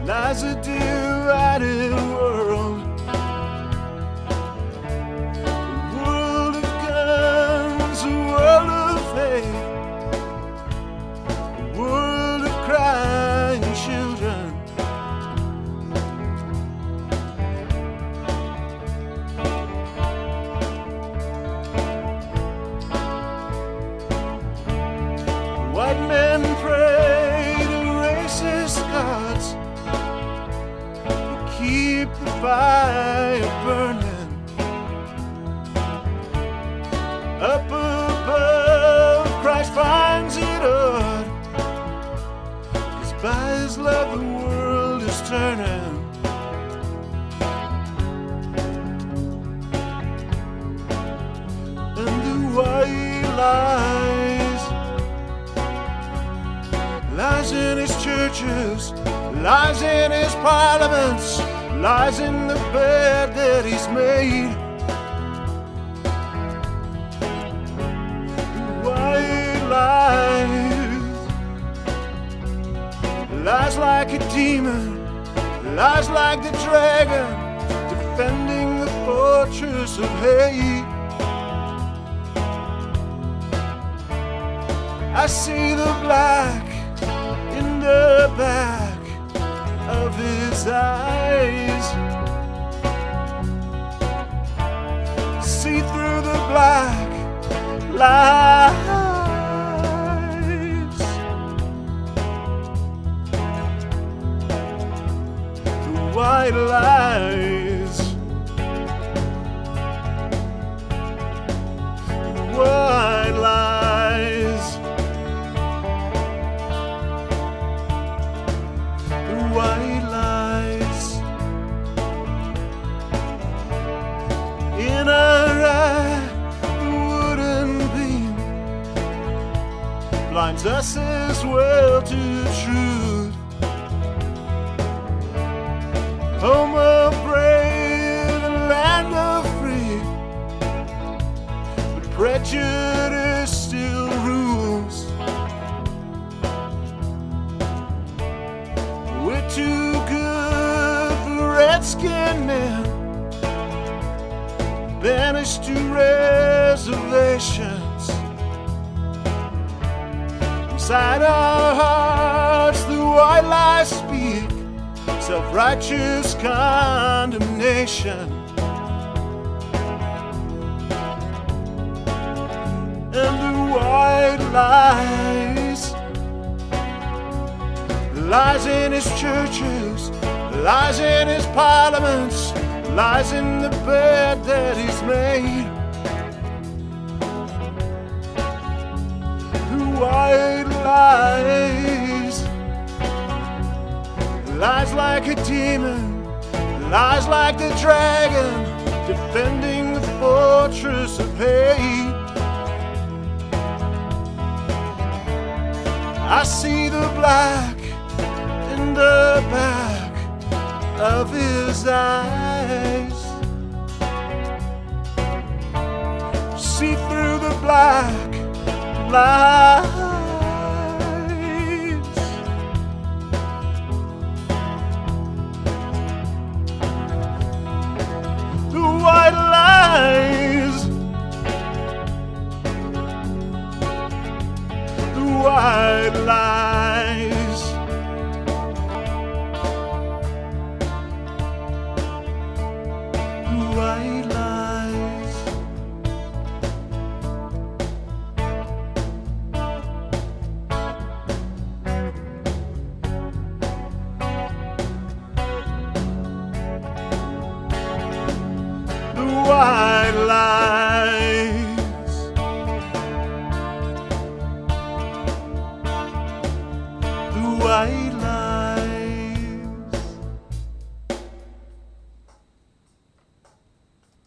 lies a divided world. A world of guns, a world of hate, a world of crying children. White men pray to racist gods, keep the fire burning. Up above, Christ finds it odd, 'cause by his love the world is turning. And the white lies in his churches, lies in his parliaments, lies in the bed that he's made. The white lies like a demon, lies like the dragon, defending the fortress of hate. I see the black in the back of his eyes, see through the black lies, the white lies, the white lies, the white lies. In our eye, the wooden beam blinds us as well to truth. Home of brave and land of free, but prejudice still rules. We're too good for red-skinned men, banished to reservations. Inside our hearts the white lies speak self-righteous condemnation. And the white lies in his churches, lies in his parliaments, lies in the bed that he's made. The white lies like a demon, lies like the dragon, defending the fortress of hate. I see the black in the back of his eyes, see through the black lies.